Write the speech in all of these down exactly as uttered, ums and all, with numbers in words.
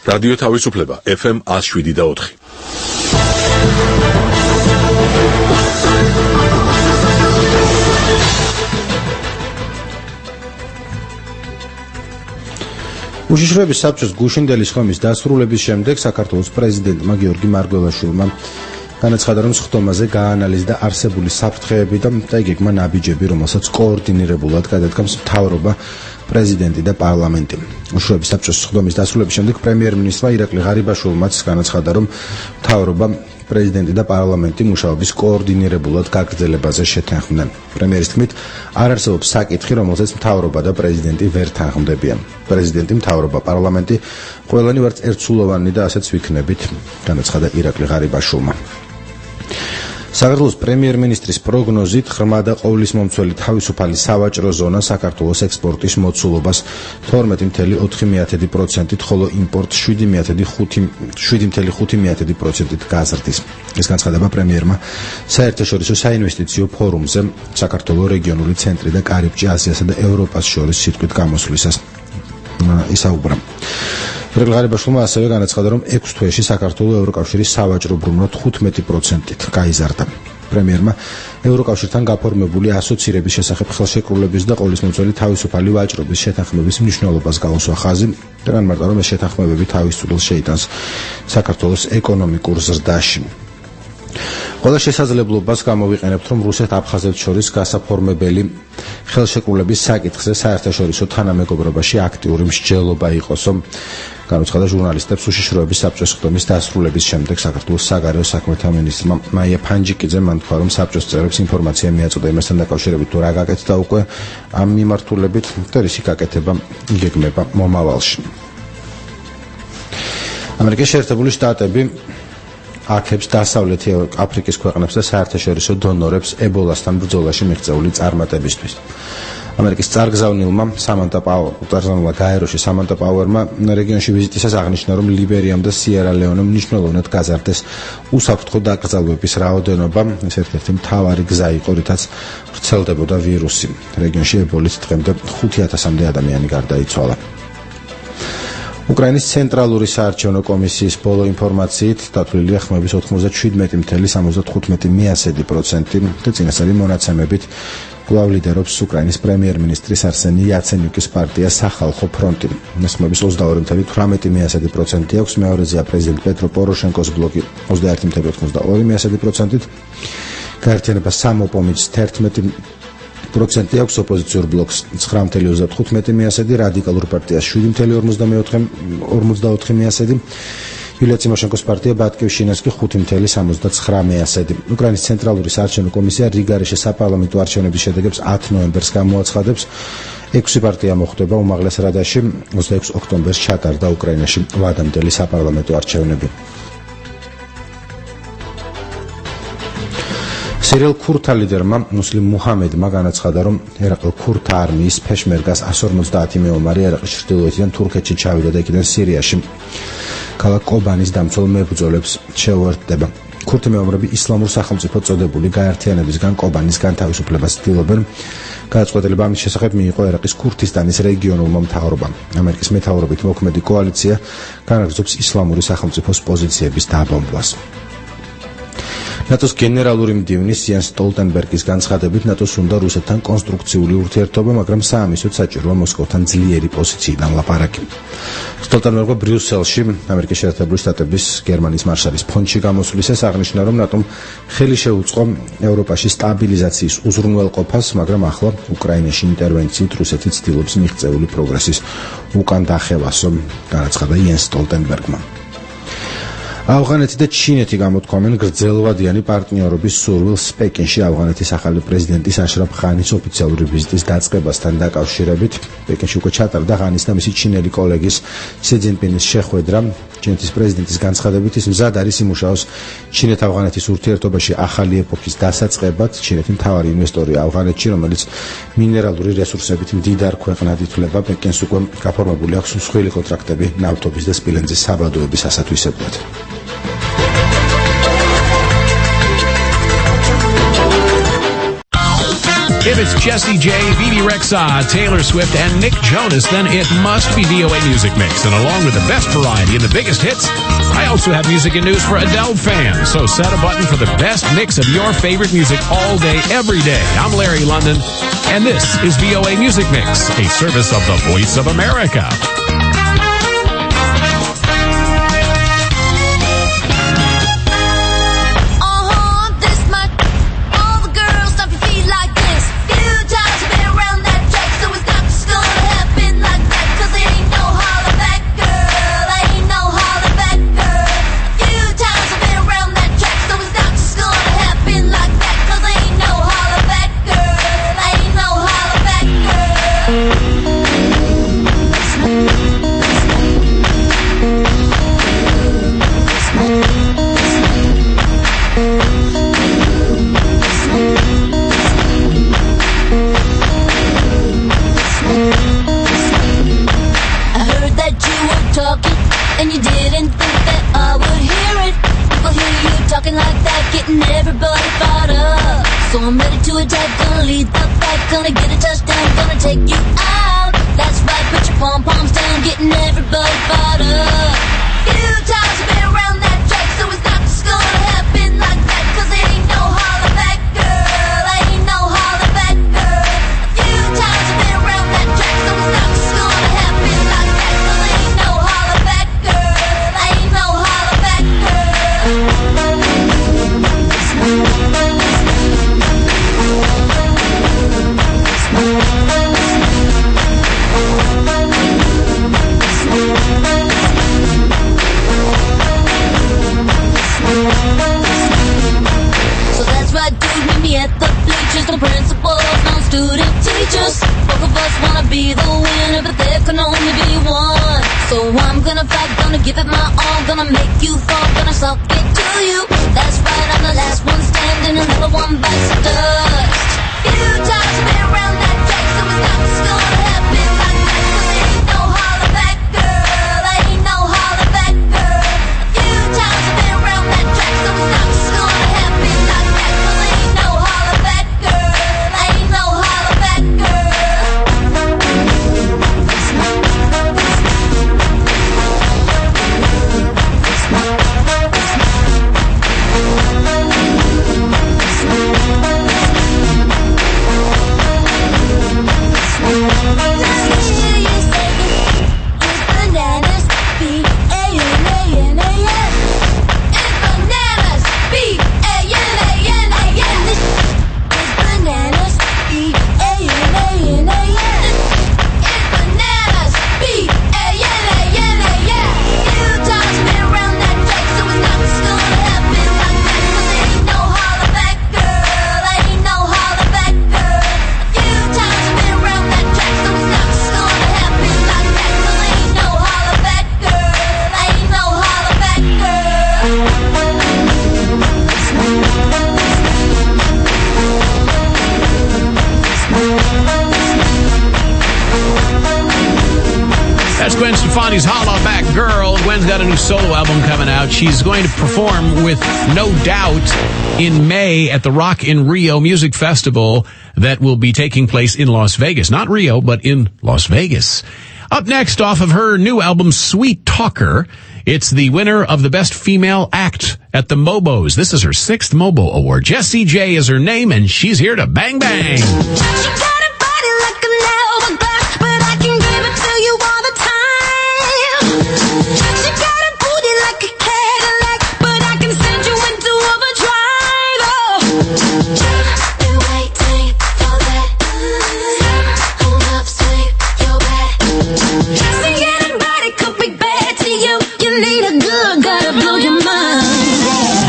რადიო თავისუფლება ეფ ემ one oh seven და four. უშიშროების საბჭოს გუშინდელი ხომის დასრულების შემდეგ საქართველოს პრეზიდენტმა გიორგი მარგველაშვილმა განაცხადა, რომ სხდომაზე გაანალიზდა არსებული საფრთხეები და დაიგეგმა ნაბიჯები, რომელსაც კოორდინირებულად გადადგამს მთავრობა, პრეზიდენტი და პარლამენტი. უშიშროების საბჭოს სხდომის დასრულების შემდეგ პრემიერ-მინისტრმა ირაკლი ღარიბაშვილმაც განაცხადა, რომ მთავრობა, პრეზიდენტი და პარლამენტი მუშაობის კოორდინირებულად გაგრძელებაზე შეთანხმდნენ. პრემიერის თქმით, არ არსებობს საკითხი, რომელზეც მთავრობა და პრეზიდენტი ვერ თანხმდებიან. პრეზიდენტი, მთავრობა, პარლამენტი ყველანი ვართ ერთსულოვანი და ასეც ვიქნებით, განაცხადა ირაკლი ღარიბაშვილმა. საქართველოს პრემიერ-მინისტრის პროგნოზით ღრმა და ყოვლისმომცველი თავისუფალი სავაჭრო ზონა საქართველოს ექსპორტის მოცულობას twelve point four პროცენტით, ხოლო იმპორტს seven point five პროცენტით გაზრდის. ეს განცხადება პრემიერმა საერთაშორისო საინვესტიციო ფორუმზე საქართველოს რეგიონული ცენტრი და კარიბჭე აზიასა და ევროპას შორის სიტყვით გამოსვლისას ისაუბრა. ირაკლი ღარიბაშვილმა ასევე განაცხადა, რომ ექვს თვეში საქართველოს ევროკავშირის სავაჭრო ბრუნვა fifteen პროცენტით გაიზარდა. პრემიერმა ევროკავშირთან გაფორმებული ასოცირების შესახებ ხელშეკრულების და ყოვლისმომცველი თავისუფალი ვაჭრობის შეთანხმების მნიშვნელობას გაუსვა ხაზი და განმარტა, რომ ეს შეთანხმებები თავის წვრილს შეიტანს საქართველოს ეკონომიკურ ზრდაში. ყველა შესაძლებლობას გამოვიყენებთ, რომ რუსეთ-აფხაზეთს შორის გასაფორმებელი ხელშეკრულების საკითხზე საერთაშორისო თანამეგობრობაში აქტიური მსჯელობა იყოსო, განუცხადა ჟურნალისტებს უშიშროების საბჭოს სხდომის დასრულების შემდეგ საქართველოს საგარეო საქმეთა მინისტრმა მაია ფანჯიკიძემ. მან თქვა, რომ საბჭოს წევრებს ინფორმაცია მიაწოდა იმასთან დაკავშირებით, თუ რა გაკეთდა უკვე ამ მიმართულებით და რისი გაკეთება იგეგმება მომავალში. ამერიკის შეერთებული შტატები აქებს დასავლეთი აფრიკის ქვეყნებს და საერთაშორისო დონორებს ებოლასთან ბრძოლაში მიღწეული წარმატებისთვის. ამერიკის წარგზავნილმა სამანტა პაუერმა გაეროში სამანტა პაუერმა რეგიონში ვიზიტისას აღნიშნა, რომ ლიბერიამ და სიერა-ლეონემ მნიშვნელოვნად გაზარდეს უსაფრთხო დაკრძალვების რაოდენობა. ეს ერთ-ერთი მთავარი გზა იყო, რითაც ვრცელდებოდა ვირუსი. რეგიონში ებოლით დღემდე five thousand-მდე ადამიანი გარდაიცვალა. უკრაინის ცენტრალური საარჩევნო კომისიის ბოლო ინფორმაციით დათვლილია ხმების ninety-seven point seventy-five პროცენტი და წინასწარი მონაცემებით კვლავ ლიდერობს უკრაინის პრემიერ-მინისტრის არსენი იაცენიუკის პარტია სახალხო ფრონტი. ხმების twenty-two point eighty პროცენტი აქვს, მეორეზეა პრეზიდენტ პეტრო პოროშენკოს ბლოკი thirty-one point eighty პროცენტით, გაერთიანება სამოპომიც eleven პროცენტი აქვს, ოპოზიციურ ბლოკს nine point thirty-five, რადიკალურ პარტიას seven point forty-four, იულია წიმოშენკოს პარტია ბატკივშინასკი five point seventy-nine. უკრაინის ცენტრალური საარჩევნო კომისია რიგარეშე საპარლამენტო არჩევნების შედეგებს ten ნოემბერს გამოაცხადებს. six პარტია მოხვდება უმაღლეს რადაში, twenty-six ოქტომბერს ჩატარდა უკრაინაში ვადამდელი საპარლამენტო არჩევნები. სირიელ ქურთა ლიდერმა მუსლიმ მუჰამედმა განაცხადა, რომ ერაყელ ქურთა არმიის ფეშმერგას one forty მეომარი ერაყის ჩრდილოეთიდან თურქეთში ჩავიდა და იქიდან სირიაში ქალაქ კობანის დამცველ მებრძოლებს შეუერთდება. ქურთი მეომრები ისლამურ სახელმწიფოდ წოდებული გაერთიანებისგან კობანის განთავისუფლებას ცდილობენ. გადაწყვეტილება ამის შესახებ მიიღო ერაყის ქურთისტანის რეგიონულმა მთავრობამ. ამერიკის მეთაურობით მოქმედი კოალიცია განაგრძობს ისლამური სახელმწიფოს პოზიციების დაბომბვას. ნატოს გენერალური მდივნის იენს სტოლტენბერგის განცხადებით, ნატოს უნდა რუსეთთან კონსტრუქციული ურთიერთობა, მაგრამ საამისოდ საჭიროა მოსკოვთან ძლიერი პოზიციიდან ლაპარაკი. სტოლტენბერგმა ბრიუსელში ამერიკის შეერთებული შტატების გერმანიის მარშალის ფონდში გამოსვლისას აღნიშნა, რომ ნატომ ხელი შეუწყო ევროპაში სტაბილიზაციის უზრუნველყოფას, მაგრამ ახლა უკრაინაში ინტერვენციით რუსეთი ცდილობს მიღწეული პროგრესის უკან დახევასო, განაცხადა იენს სტოლტენბერგმა. ავღანეთი და ჩინეთი გამოთქვამენ გრძელვადიანი პარტნიორობის სურვილს პეკინში ავღანეთის ახალი პრეზიდენტის აშრაფ ღანის ოფიციალური ვიზიტის დაწყებასთან დაკავშირებით. პეკინში უკვე ჩატარდა ღანის და მისი ჩინელი კოლეგის სი ძინპინის შეხვედრა. ჩინეთის პრეზიდენტის განცხადებით, ის მზად არის იმუშაოს ჩინეთ-ავღანეთის ურთიერთობაში ახალი ეპოქის დასაწყებად. ჩინეთი მთავარი ინვესტორია ავღანეთში, რომელიც მინერალური რესურსებით მდიდარ ქვეყნად ითვლება. პეკინს უკვე გაფორმებული აქვს მსხვილი კონტრაქტები ნავთობის და სპილენძის საბადოების ასათვისებლად. If it's Jessie J, Bebe Rexha, Taylor Swift, and Nick Jonas, then it must be V O A Music Mix. And along with the best variety and the biggest hits, I also have music and news for Adele fans. So set a button for the best mix of your favorite music all day, every day. I'm Larry London, and this is V O A Music Mix, a service of the Voice of America. Gwen Stefani's Holla Back Girl. Gwen's got a new solo album coming out. She's going to perform with No Doubt in May at the Rock in Rio Music Festival that will be taking place in Las Vegas. Not Rio, but in Las Vegas. Up next, off of her new album, Sweet Talker, it's the winner of the Best Female Act at the Mobos. This is her sixth Mobo Award. Jessie J is her name, and she's here to bang bang.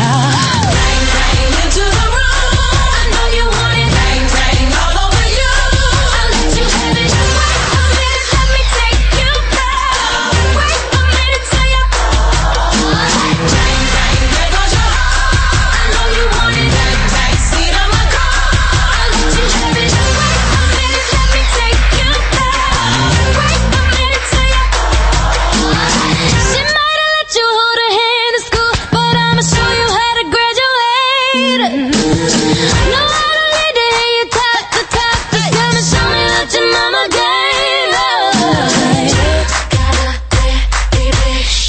Bang, bang into the room. I know you want it. Bang, bang all over you.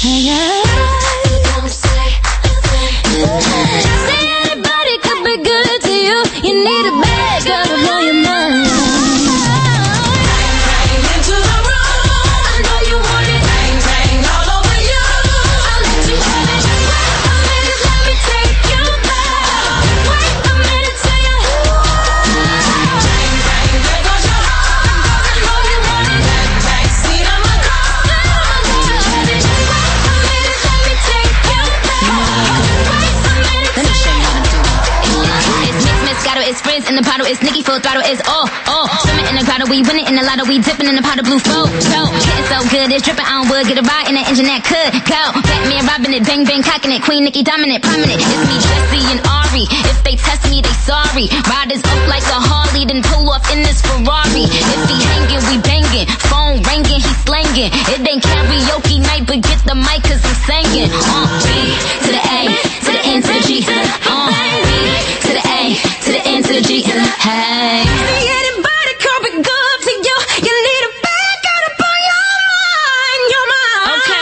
It's Nicki full throttle, it's all, all. Swimming in the grotto, we winning in the lotto, we dipping in the pot of blue flow. So, getting so good, it's dripping on wood, get a ride in the engine that could go. Batman robbing it, bang bang cocking it, Queen Nicki dominant, prominent. It's me, Jesse and Ari. If they test me, they sorry. Riders up like a Harley, then pull off in this Ferrari. If he hanging, we banging. Phone ringing, he slanging. It ain't karaoke night, but get the mic 'cause I'm singing. Uh, B to the A, to the N to the G. Uh, B to the A, to the N to the G. Hey. See anybody come be good to you? You need a back out up on your mind, your mind. Okay.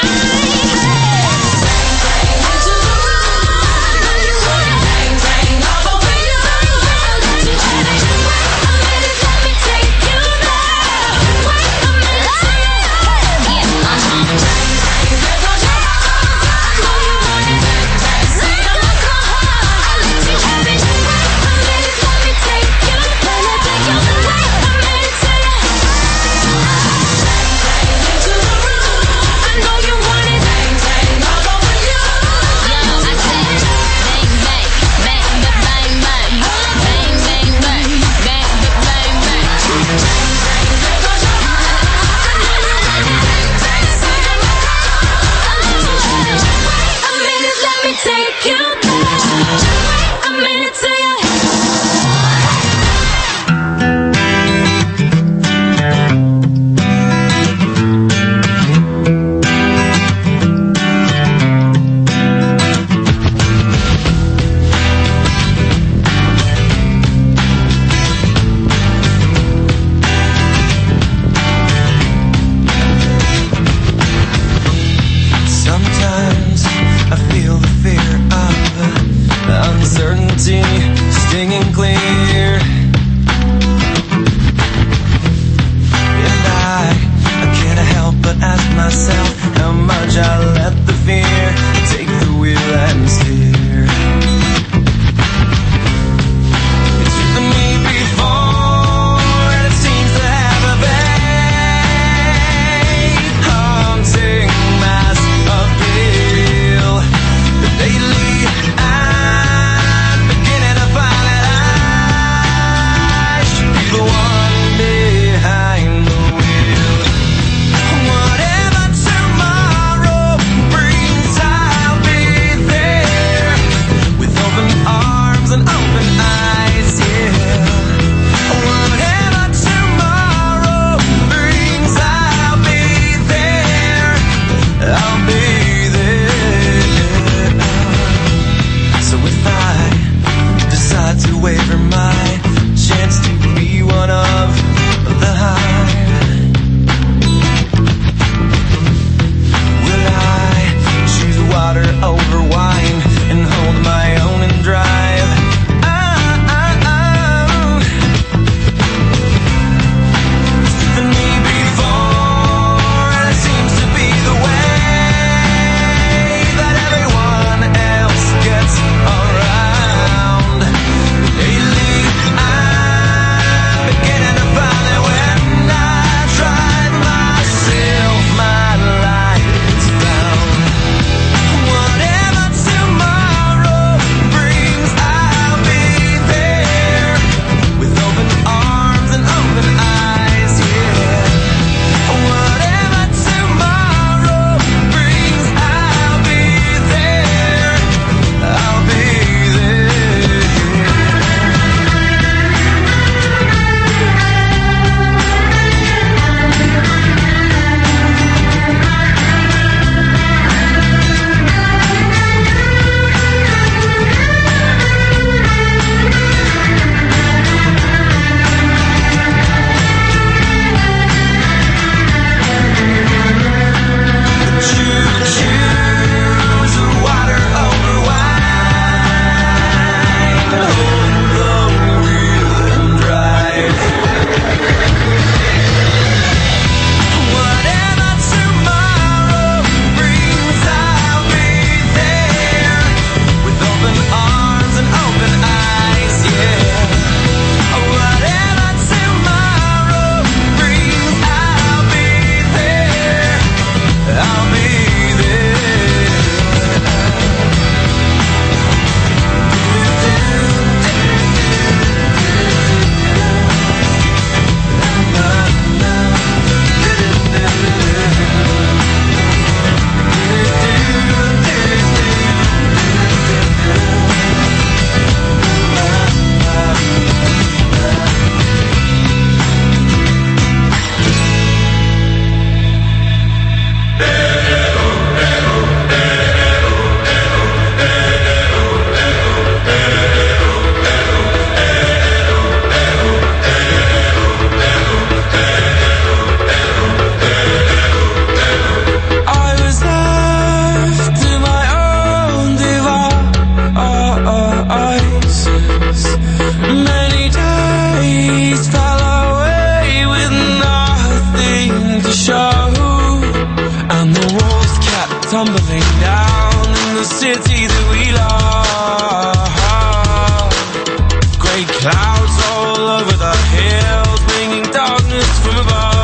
tumbling down in the city that we love. Great clouds all over the hills, bringing darkness from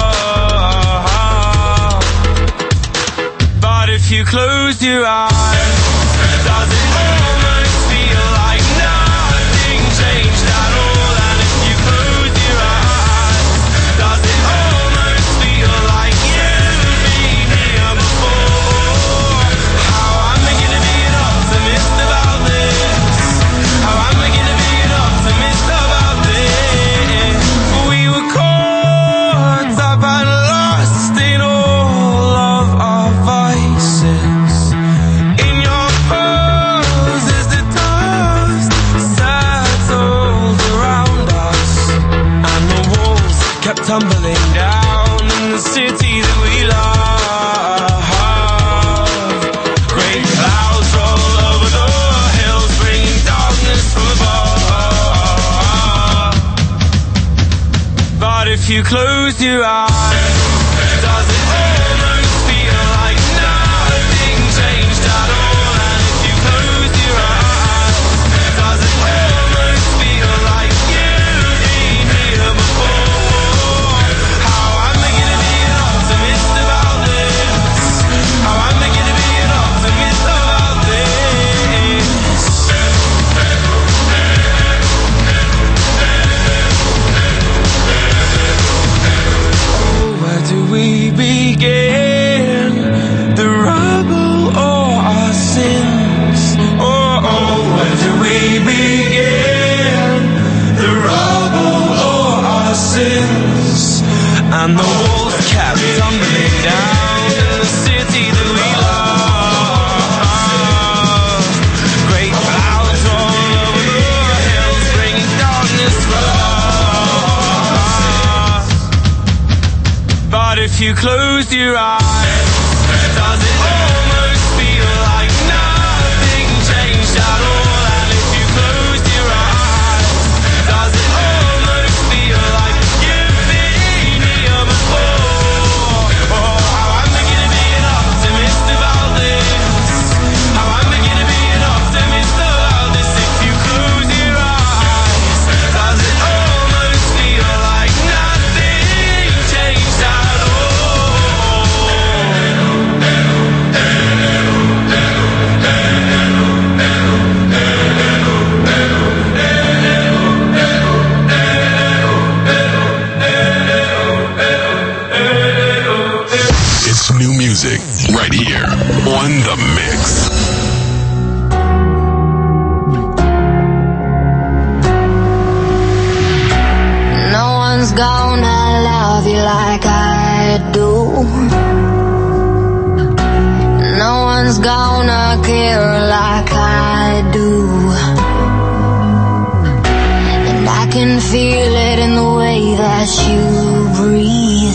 above. But if you close your eyes, does it almost feel like nothing changed at all? And if you close your eyes, does it almost feel like you've been here before? How am I gonna be an optimist about this? How am I gonna be an optimist about this? We were caught up and lost in all of our vices. In your pose as the dust settled around us, and the walls kept tumbling down in the city that we love. Great clouds roll over the hills, bringing darkness from above. But if you close your eyes, does it almost feel like nothing changed at all? And if you close your eyes, does it almost feel like you've been here before? How am I gonna be an optimist about this? How am I gonna be an optimist about this? Oh, where do we begin? The rubble or our sins? Oh, oh, where do we begin? The rubble or our sins? And the walls kept tumbling down in the city that we love. Great clouds all over the hills, bringing darkness from us. But if you close your eyes, does it almost feel like nothing changed at all? And if you close your eyes, does it almost feel like you've been here before? Oh, how am I gonna be an optimist about this? How am I gonna be an optimist about this? If you close your eyes, does it almost feel like nothing changed at all? It's new music right here on The Mix. No one's gonna love you like I do. No one's gonna care like I do. And I can feel it in the way that you breathe.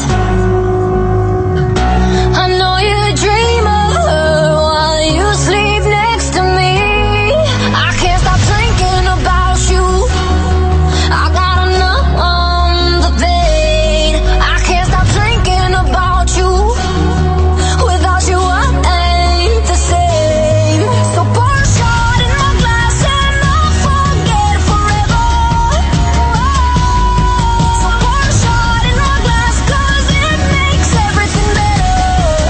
I know you dream of her while you sleep next to me. I can't stop thinking about you. I gotta numb the pain. I can't stop thinking about you. Without you, I ain't the same. So pour a shot in my glass and I'll forget forever. So pour a shot in my glass, 'cause it makes everything better.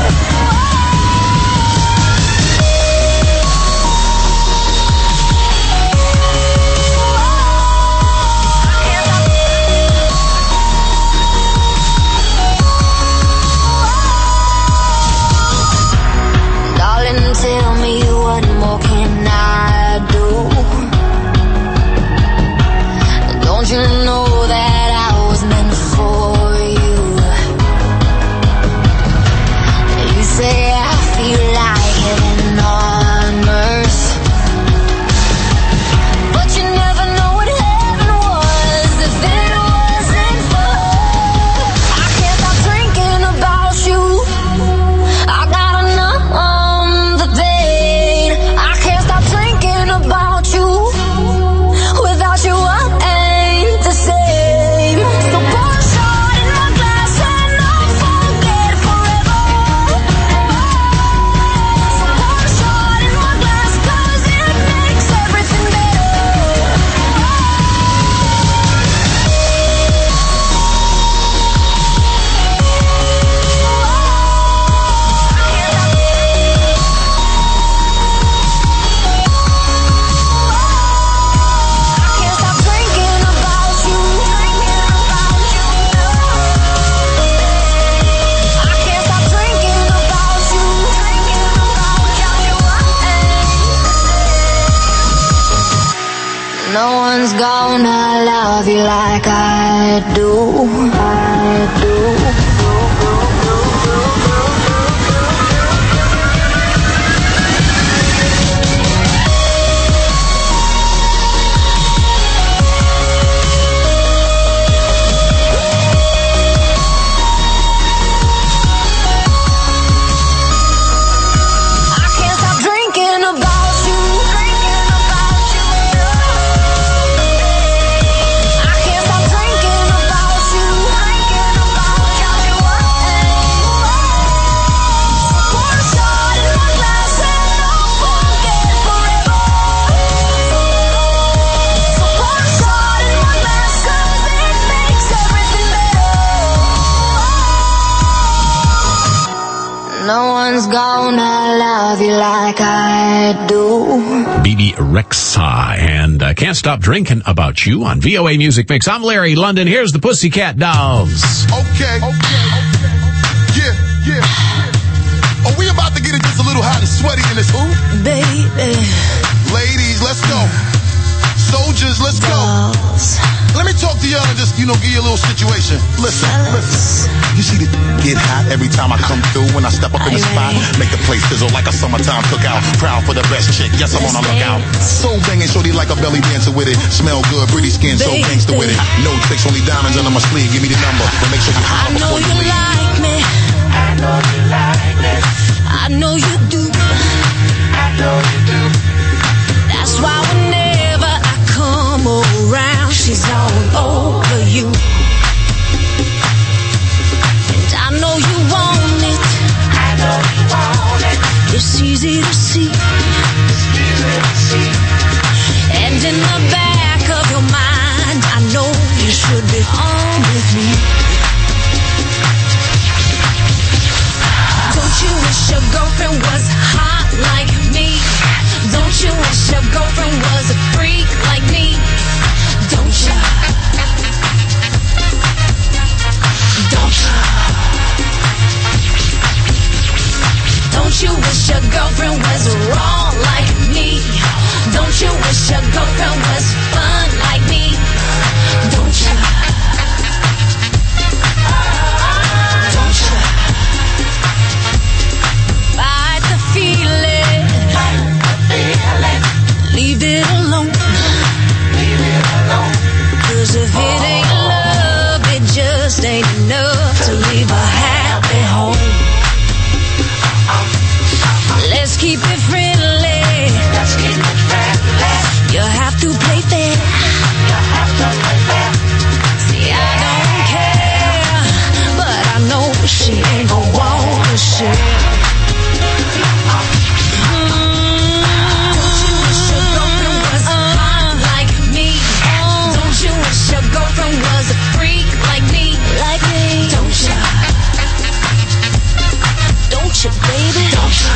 Darling, tell me what more can I do? Don't you know that I was meant for you? You say I feel like heaven on earth, but you never know what heaven was if it wasn't for her. I can't stop thinking about you. I gotta numb the pain. No one's gonna love you like I do. I do. No one's gonna love you like I do. Bebe Rexha and uh, Can't Stop Drinking About You on V O A Music Mix. I'm Larry London. Here's the Pussycat Dolls. Okay, okay, okay. Yeah, yeah. Are we about to get it just a little hot and sweaty in this hoop? Baby. Ladies, let's go. Soldiers, let's go. Dolls. Let me talk to y'all and just, you know, give you a little situation. Listen, listen. You see the get hot every time I come through. When I step up in the spot, make the place sizzle like a summertime cookout. Proud for the best chick, yes, I'm on a lookout. So banging, shorty like a belly dancer with it. Smell good, pretty skin, so gangster with it. No tricks, only diamonds under my sleeve. Give me the number, but make sure you holler before you leave. Like me. I know you like me. I know you do. I know you do. That's why whenever I come around, she's all over you. And I know you want it. I know you want it. It's easy to see. It's easy to see. And in the back of your mind, I know you should be home with me. Don't you wish your girlfriend was hot like me? Don't you wish your girlfriend was a freak like me? Don't you? Don't you? Don't you wish your girlfriend was raw like me? Don't you wish your girlfriend was fun like me? Don't you? Don't you? Fight the feeling. Leave it alone. Leave it alone. Cause if it ain't love, it just ain't enough to leave a happy home. Let's keep it friendly. Let's keep it friendly. You have to play fair. You have to play fair. See, I don't care, but I know she ain't gon' wanna share. Your girlfriend was a freak like me, like me. Don't you? Don't you, baby? Don't you?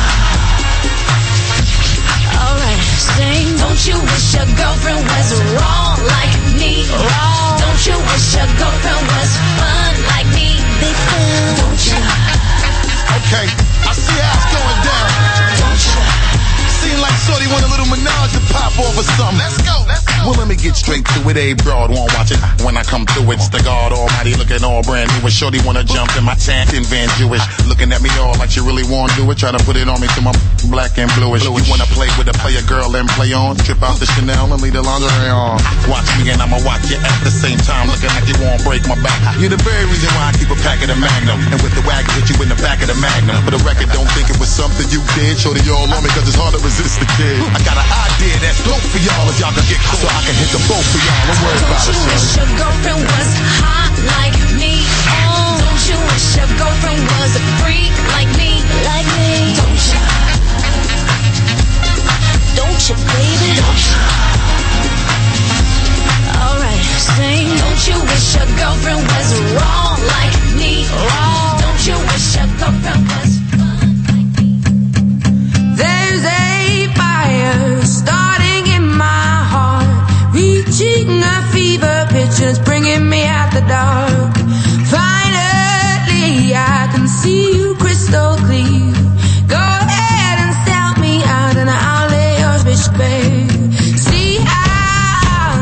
Alright, sing. Don't you wish your girlfriend was raw like me? Raw. Don't you wish your girlfriend was fun like me? Big fun. Don't you? Okay, I see how it's going down. Don't you? Seem like Shorty want a little menage to pop off or something. Let's go, let's go. Well, let me get straight to it. A broad won't watch it. When I come through, it's the God Almighty looking all brand new. And Shorty wanna jump in my tent in Van Jewish. Looking at me all like you really wanna do it. Try to put it on me till my black and bluish. You wanna play with a player girl and play on. Trip out the Chanel and leave the lingerie on. Watch me and I'ma watch you at the same time. Looking like you won't break my back. You're the very reason why I keep a pack of the Magnum. And with the wagon, hit you in the back of the Magnum. For the record, don't think it was something you did. Shorty all on me cause it's hard to resist the kid. I got an idea that's dope for y'all if y'all can get cool. So I can hit the boat for y'all. Don't worry about it, wish your girlfriend was hot like me? Oh. Don't you wish your girlfriend was a freak like me? Like me? Don't you? Don't you, baby? Don't you? Alright, sing. Don't you wish your girlfriend was raw like me? Raw. Don't you wish your girlfriend was fun like me? There's a fire starting in my heart, reaching a fever pitch, it's bringing me out the dark. Finally, I can see you crystal clear. Go ahead and sell me out and I'll lay your bitch bare. See how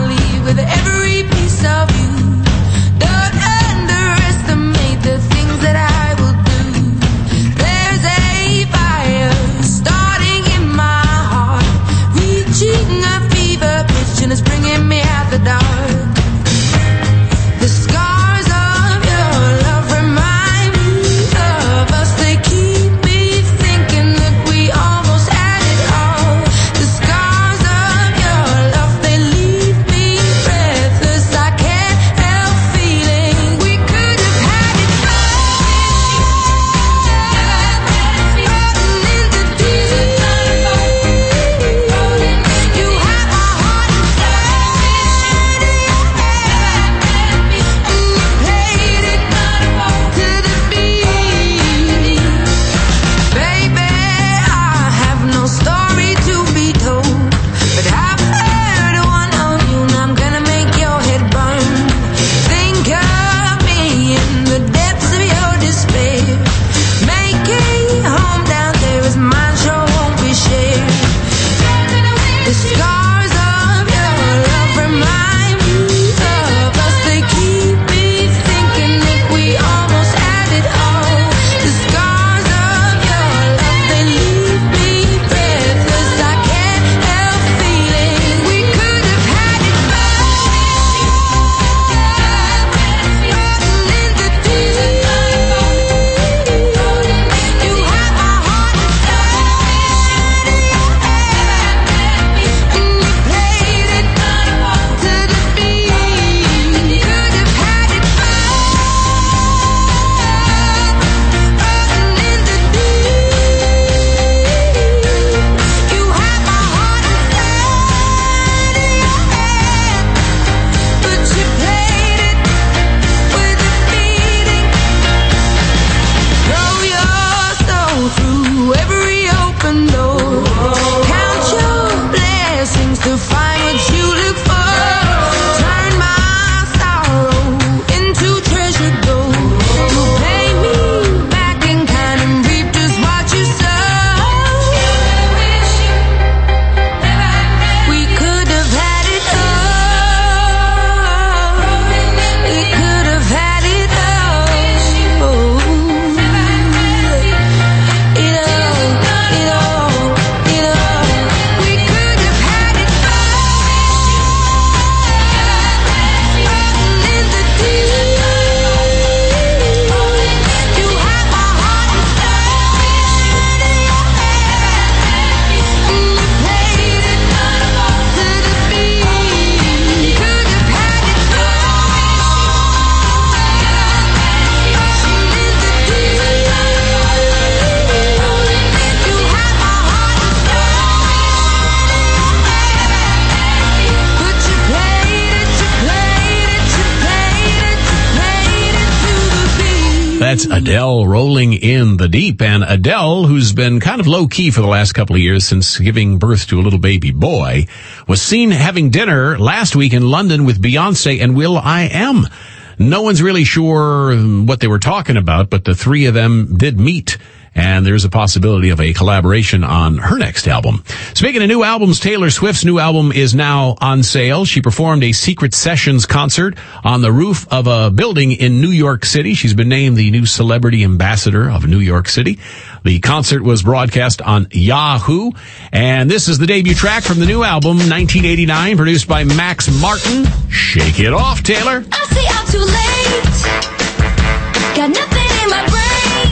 that's Adele, Rolling in the Deep. And Adele, who's been kind of low-key for the last couple of years since giving birth to a little baby boy, was seen having dinner last week in London with Beyonce and Will I Am. No one's really sure what they were talking about, but the three of them did meet. And there's a possibility of a collaboration on her next album. Speaking of new albums, Taylor Swift's new album is now on sale. She performed a Secret Sessions concert on the roof of a building in New York City. She's been named the new celebrity ambassador of New York City. The concert was broadcast on Yahoo. And this is the debut track from the new album, nineteen eighty-nine, produced by Max Martin. Shake it off, Taylor. I say I'm too late. Got nothing in my brain.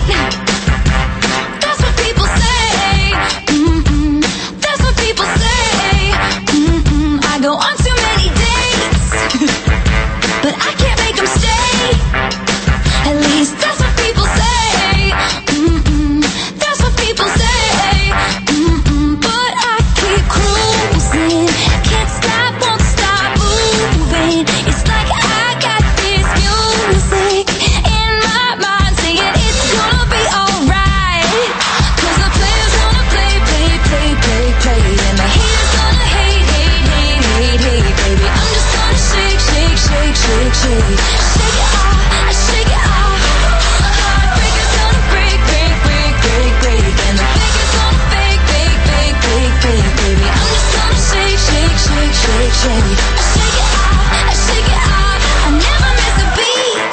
I go on too many dates, but I can't make them stay. At least that's what people say. Mm-mm, that's what people say. Mm-mm, but I keep cruising, can't stop, won't stop moving. It's like I got this music in my mind saying it's gonna be alright. 'Cause the players gonna play, play, play, play, play, and the haters gonna hate, hate, hate. Hey, baby, I'm just gonna shake, shake, shake, shake, shake. Shake it off, I shake it off. Heartbreaker's gonna break, break, break, break, break. And the faker's gonna fake, fake, fake, fake, fake. Baby, I'm just gonna shake, shake, shake, shake, shake. I shake it off, I shake it off. I never miss a beat.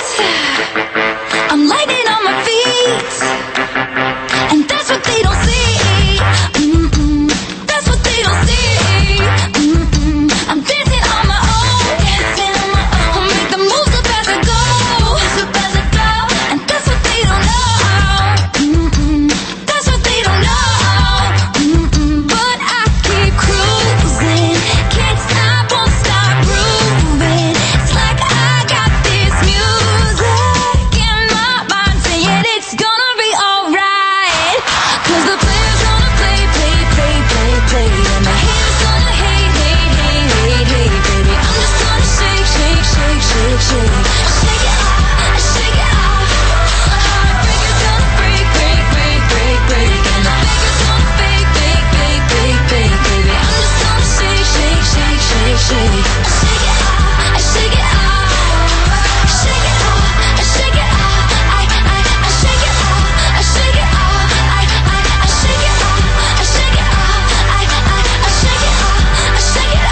I'm lightning on my feet. And that's what they don't see. Mm-mm, that's what they don't see. Mm-mm. I'm dancing on my own, dancing on my own. I'll make the moves up as I go, up as I go. And that's what they don't know. Mm-mm. That's what they don't know. Mm-mm. But I keep cruising, can't stop, won't stop grooving. It's like I got this music in my mind saying it's gonna be alright. 'Cause the players gonna play, play, play, play, play, and the haters gonna hate, hate, hate, hate, hate. Baby, I'm just gonna shake, shake, shake, shake, shake. Shake it off, I shake it off. Heartbreaker's gonna break, break, break, break, break. And the faker's gonna fake, fake, fake, fake, fake. Baby, I'm just gonna shake, shake, shake, shake, shake. I shake it off, I shake it off. Shake it off, I shake it off. I, I, I shake it off, I shake it off. I, I, I shake it off, I shake it off. I, I, I shake it off, I shake it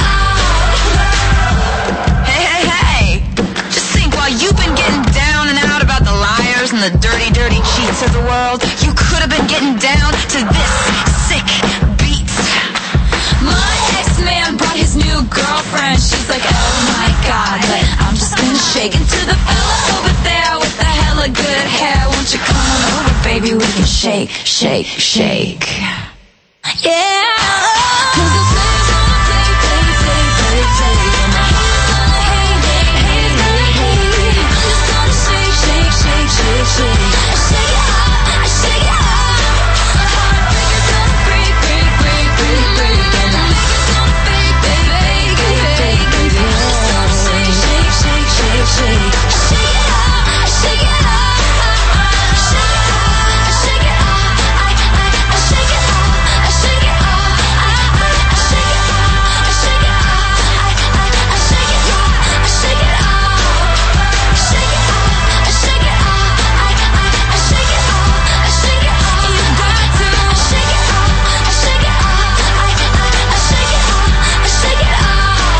off. Hey, hey, hey! Just think, while you've been getting down and out about the liars and the dirty, dirty cheats of the world, you could have been getting down to this sick beat. My ex-man brought his new girlfriend. She's like, oh my god, but I'm just gonna shake into the fella over there with the hella good hair. Won't you come on over, baby? We can shake, shake, shake. Yeah. 'Cause the players gonna play, play, play, play, play, and the haters gonna hate, hate, hate, hate, hate. I'm just gonna shake, shake, shake, shake, shake. I shake it off, I shake it off. Heartbreaker's gonna break, break, break, break, break. And the faker's gonna fake, fake, fake, fake, fake. Baby, I'm just gonna shake, shake, shake, shake, shake. I shake it off, I shake it off. I shake it off, I shake it off. I, I, I shake it off, I shake it off. I, I, I shake it off, I shake it off. I, I, I shake it off, I shake it off. Shake it off, I shake it off. I, I, I shake it off, I shake it off. You got to. I shake it off, I shake it off. I, I, I shake it off, I shake it off.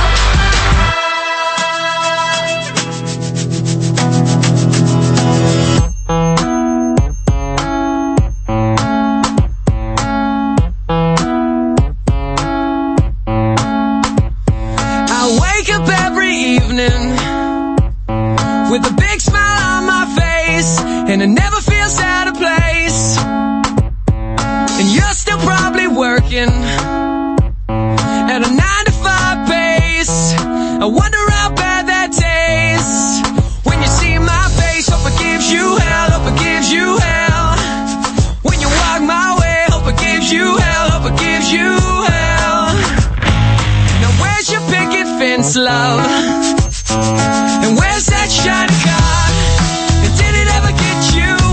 I wake up every evening with a big smile on my face, and it never feels out of place. And you're still probably working at a nine to five pace. I wonder how bad that tastes when you see my face. Hope it gives you hell, hope it gives you hell. When you walk my way, hope it gives you hell, hope it gives you hell. Now where's your picket fence, love? And where's that shiny car? And did it ever get you?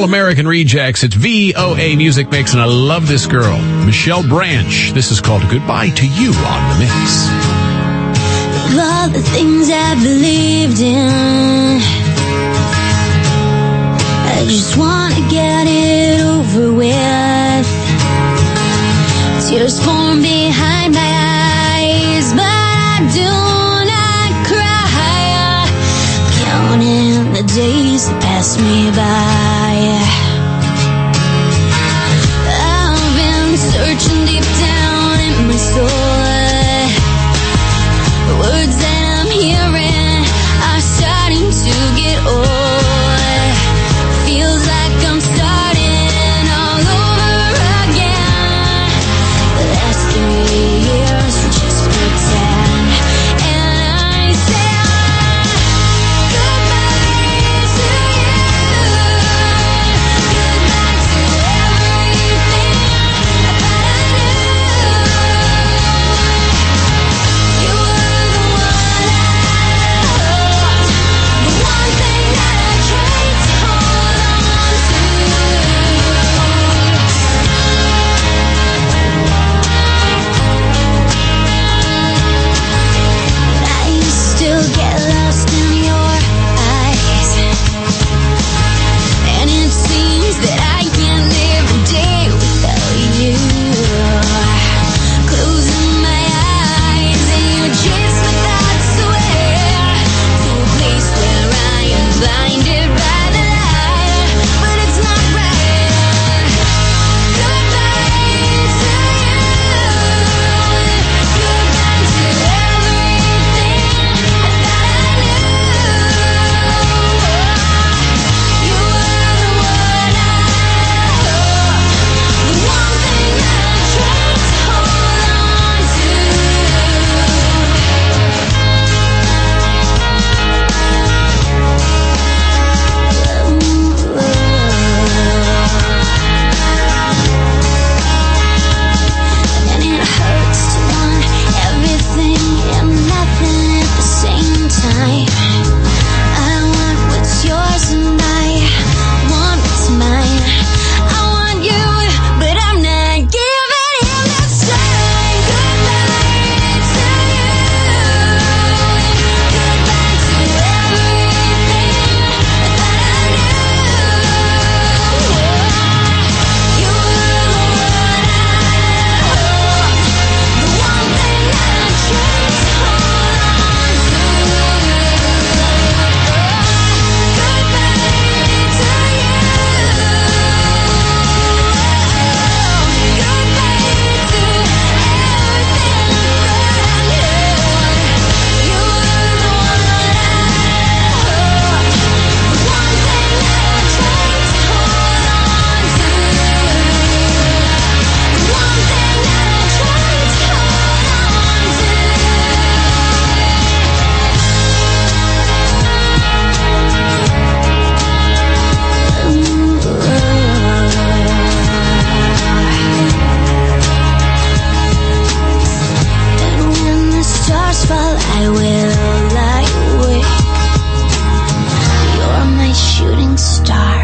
American Rejects. It's V O A Music Mix, and I love this girl, Michelle Branch. This is called Goodbye to You on the Mix. Of all the things I believed in, I just want to get it over with. Tears form behind my eyes, but I do not cry. Counting the days that pass me by. I've been searching deep down in my soul. The words that I'm hearing are starting to get old. Feels like I'm starting all over again. The last three years were just pretend. And I say goodbye to you. Goodbye to everything I thought I knew. You were the one I hoped, the one thing that I tried to hold on to. But I still get lost in your eyes, and it seems that I can't live a day without you. Closing my eyes and you chase my thoughts away to a place where I am blinded by the light, but it's not right. Goodbye to you. Goodbye to everything I thought I knew. You were the one I hoped, the one thing that I tried to hold on to. And it hurts to want everything and nothing at the same time. I want what's yours and I want what's mine. I want you, but I'm not giving him that sign. Goodbye to you. Goodbye to everything I thought I knew. You were the one I hoped, the one thing that I tried to hold on to. Goodbye to you. Goodbye to everything that I knew. You were the one I hoped, the one thing that I tried to hold on to. The one thing that I tried to hold on to. And when the stars fall, I will lie awake. You're my shooting star.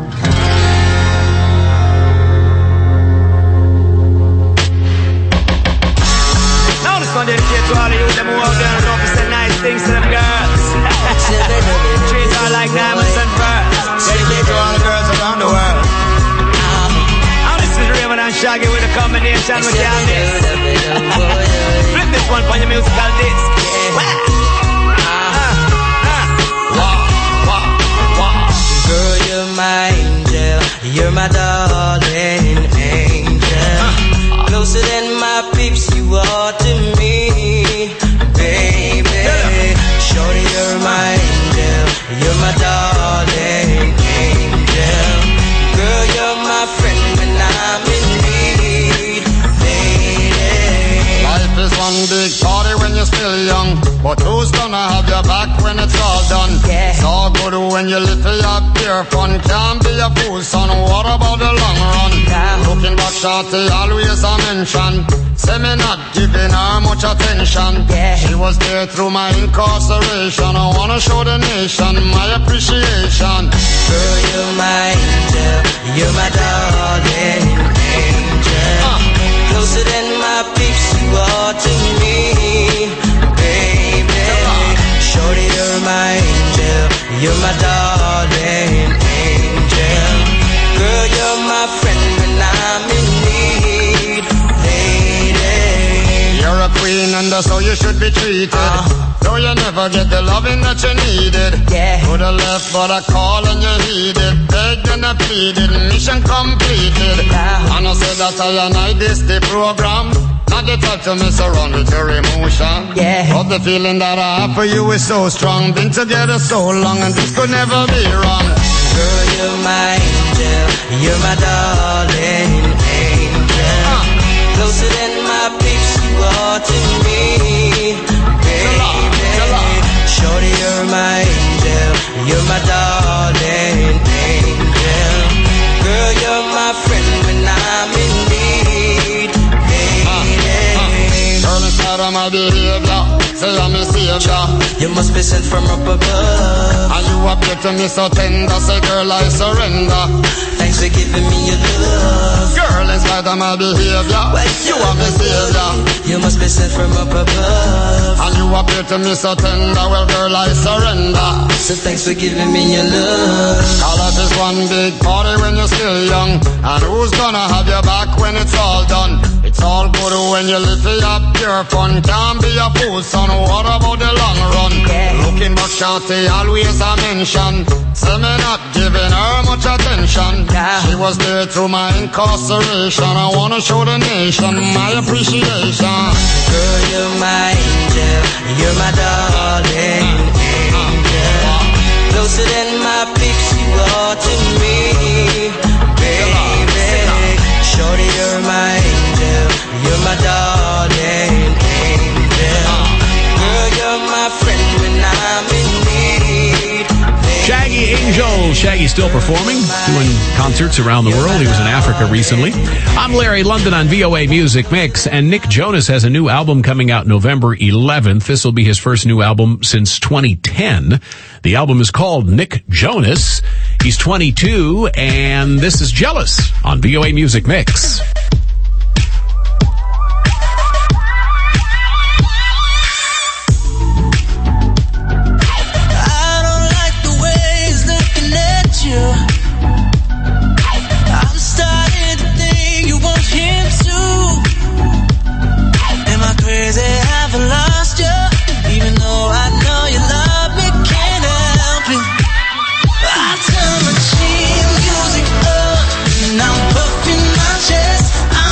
Now this one dedicated to all of you them who out there and don't say nice things to them girls. Treat her like diamonds and pearls. Dedicated to all the girls around the world. Now this is Raymond and Shaggy with a combination with Candice. Flip this one for your musical disc. Girl, you're my angel, you're my darling angel. Closer than my peeps, you are to me, baby. Shorty, you're my angel, you're my darling angel. Girl, you're my friend when I'm in need, lady. Life is one big party when you're still young, but who's gonna have your back when it's all done? Yeah. It's all good when you little have pure fun. Can't be a fool, son. What about the long run? Yeah. Looking back, shorty, always a mention. Say me not giving her much attention. Yeah. She was there through my incarceration. I wanna show the nation my appreciation. Girl, you're my angel, that's how you should be treated. Uh. Though you never get the loving that you needed. Yeah. Could've left, but I called and you heeded. Begged and I pleaded, mission completed. Yeah. And I said that I and I this the program. Not the type to mess around with your emotion. Yeah. But the feeling that I have for you is so strong. Been together so long and this could never be wrong. Girl, you're my angel. You're my darling angel. Uh. Closer than my peeps, you are to me, baby. Shorty, you're my angel. You're my darling angel. Girl, you're my friend when I'm in need, baby. Uh, uh. Girl, inside of my behavior, say I'm a savior. You must be sent from up above. And you appear to me so tender, say girl I surrender. Thanks for giving me your love. Girl, in spite of my behavior, you are my savior. You must be sent from up above. And you appear to me so tender, well girl I surrender. So thanks for giving me your love. Call us this one big party when you're still young. And who's gonna have your back when it's all done? It's all good when you live it up, pure fun. Can't be a fool, son, what about the long run? Yeah. Looking back, shawty, always a mention. Say me not giving her much attention. Yeah. She was there through my incarceration. I wanna show the nation my appreciation. Girl, you're my angel. You're my darling angel. Closer than my peeps, you are to me, baby. Shorty, you're my angel. You're my darling angel. Girl, you're my friend when I'm in need. Shaggy Angel. Shaggy's still performing, doing concerts around the world. He was in Africa recently. I'm Larry London on V O A Music Mix, and Nick Jonas has a new album coming out November eleventh. This will be his first new album since twenty ten. The album is called Nick Jonas. He's twenty-two, and this is Jealous on V O A Music Mix. I'm starting to think you want him too. Am I crazy? Have I lost you? Even though I know you love me, can't help it. I turn my cheap music up and I'm puffing my chest. I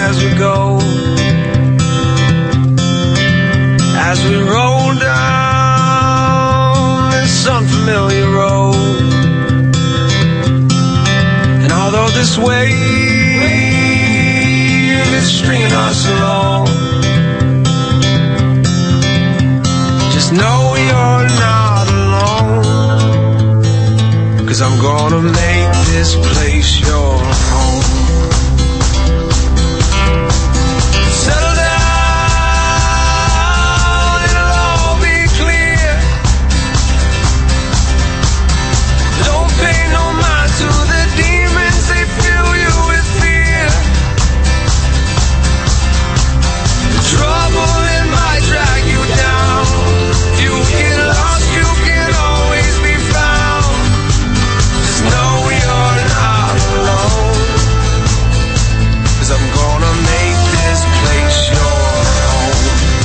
as we go, as we roll down this unfamiliar road. And although this wave is stringing us along, just know you're not alone, 'cause I'm gonna make this place your home. Settle down, it'll all be clear. Don't pay no mind to the demons, they fill you with fear. The trouble, it might drag you down. If you get lost, you can always be found. Just know you're not alone, 'cause I'm gonna make this place your home.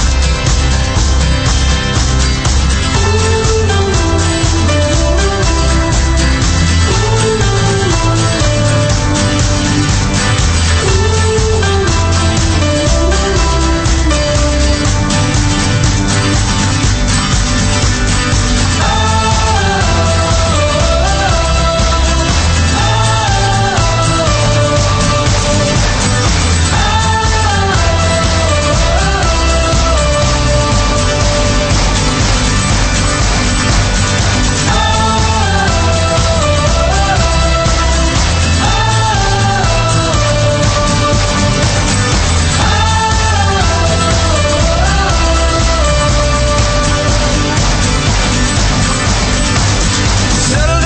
Settle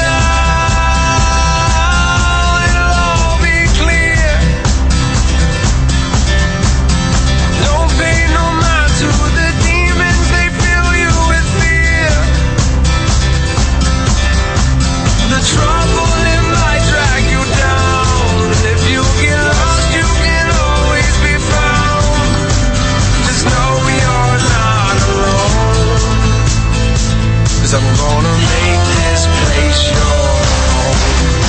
down, it'll all be clear. Don't pay no mind to the demons, they fill you with fear. The trouble, it might drag you down. If you get lost, you can always be found. Just know you're not alone, 'cause I'm gonna make this place your home.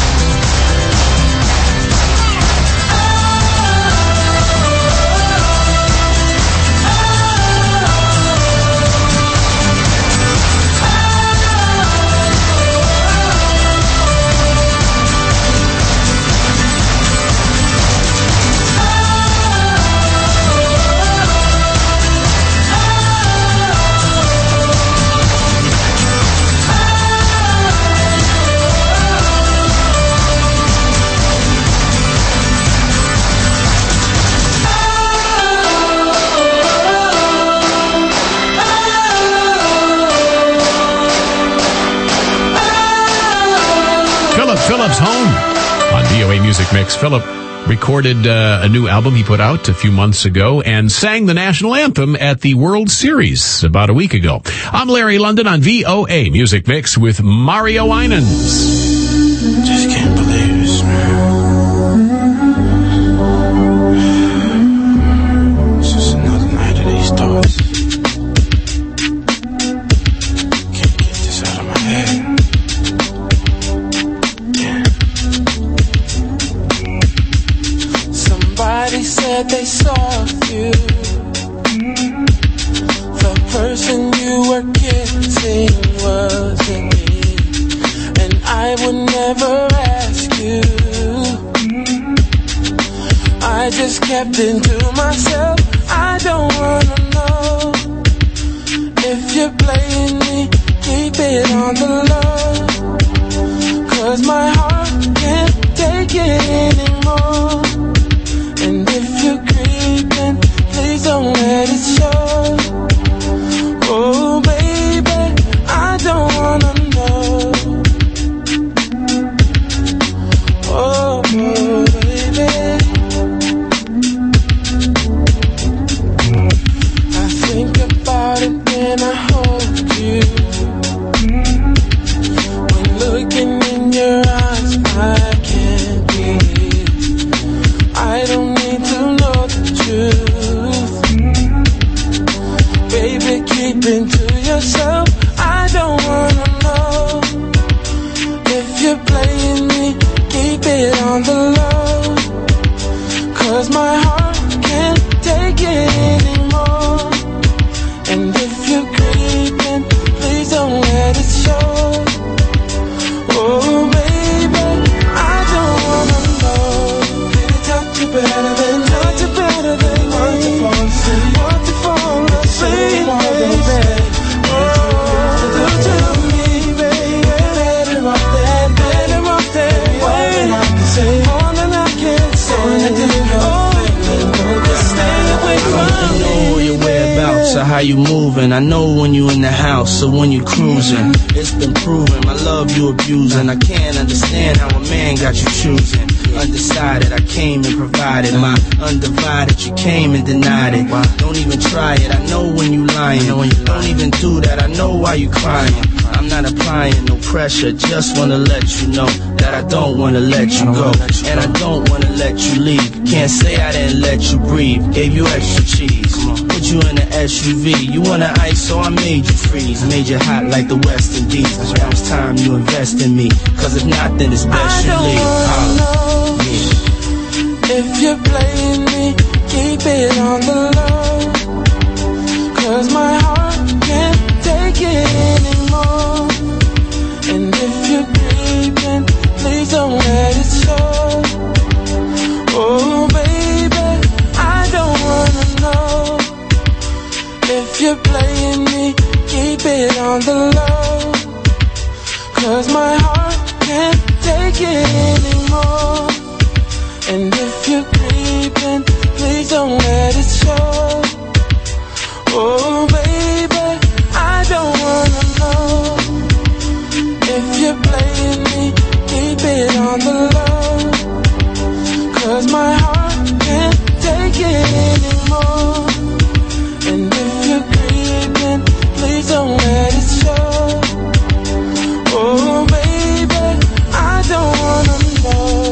Philip Phillips home on V O A Music Mix. Philip recorded uh, a new album he put out a few months ago and sang the national anthem at the World Series about a week ago. I'm Larry London on V O A Music Mix with Mario Winans. Just can't believe this, man. It's just another night of these thoughts. Can't get this out of my head. Somebody said they saw you. The person you were kissing wasn't me, and I would never ask you. I just kept it to myself. I don't wanna know if you're playing me. Keep it on the low, 'cause my heart can't take it anymore. And if you're creeping, please don't let it show. Oh baby, I don't wanna know. Oh baby, I think about it when I hold you. When looking in your eyes, I can't breathe. I don't need to know the truth. Baby, keep it to yourself. I don't wanna know if you're playing me. Keep it on the low, 'cause my heart how you moving. I know when you in the house or when you cruising. It's been proven, my love you abusing. I can't understand how a man got you choosing. Undecided, I came and provided my undivided. You came and denied it. Don't even try it, I know when you lying. Don't even do that, I know why you crying. I'm not applying no pressure, just wanna let you know that I don't wanna let you go, and I don't wanna let you leave. Can't say I didn't let you breathe, gave you extra cheese, put you in an S U V. You wanna ice, so I made you freeze, made you hot like the West Indies. Now it's time you invest in me, cause if not, then it's best you leave. Oh, yeah. If you're playing me, keep it on the low, cause my heart can't take it anymore. And if you're creeping, please don't let it show. Oh baby, I don't wanna know. If you're playing me, keep it on the low, cause my heart can't take it anymore. And if you're creeping, please don't let it show. Oh baby, I don't wanna know. If you're playing me, keep it on the low, cause my heart can't take it anymore. And if you're creeping, please don't let it show. Oh baby, I don't wanna know.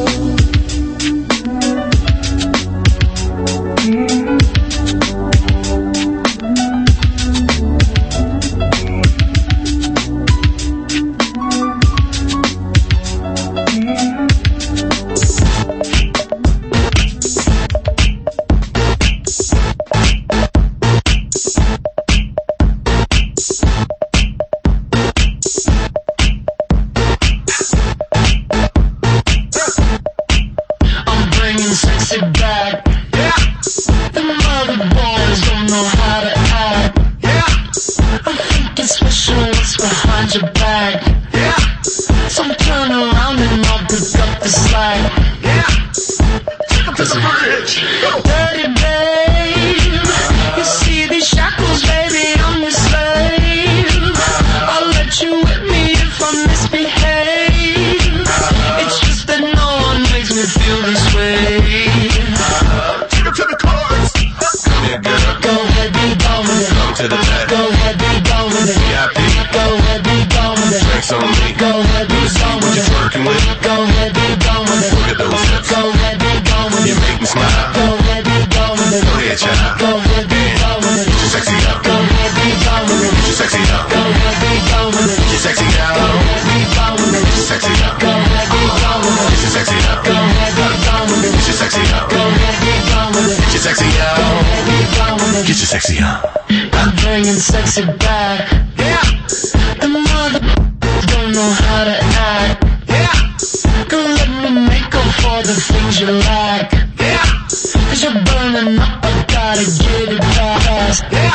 Sexy, huh? I'm bringing sexy back. Yeah. The mother don't know how to act. Yeah. Gonna let me make up for the things you lack. Yeah. Cause you're burning up, I gotta get it fast. Yeah.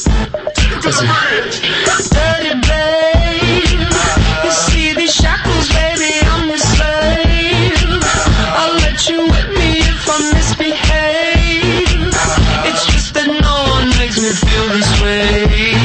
Listen. Dirty babe, you see these shackles, baby, I'm your slave. I'll let you whip me if I misbehave. It's just that no one makes me feel this way.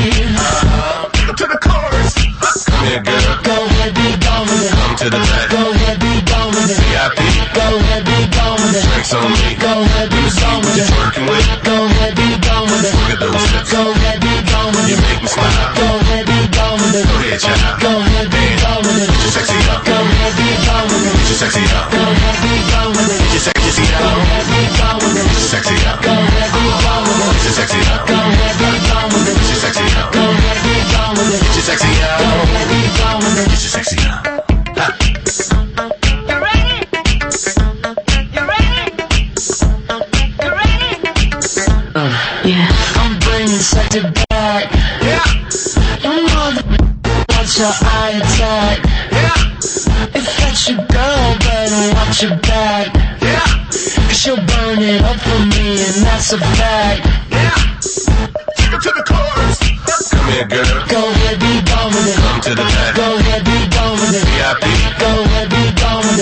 Take up to the chorus. Come here, girl. Go ahead, be gone with it. Come to the back. Go ahead, be gone with it. V I P. Go ahead, be gone with it. Drinks on me. Go ahead, be gone with it. Working with. Go ahead, be gone with it. Look at those hips. Go ahead, be gone with it. You make me smile. Go ahead, be gone with it. Go ahead, child. Go ahead, be gone with it. Get your sexy up. Go ahead, be gone with it. Get your sexy up. Go ahead, be gone with it. Get your sexy up. Go ahead, be gone with it. Get your sexy up. Go ahead, be gone with it. Get your sexy up. Go ahead, be gone with it. Get your sexy up. Go ahead, be gone with it. Get your sexy up. Go ahead, be gone with it. Get your sexy up. You ready? You ready? You ready? Uh, yeah. I'm bringing sexy back. Yeah. You know the watch your eye attack. Yeah. If that's your girl, better watch your back. Yeah. Cause you'll burn it up for me, and that's a fact. Yeah. Take it to the chorus. Come here, girl. Go ahead, be gone with it. Come to the back. Go ahead, be gone with it. V I P. Go ahead, be gone with it.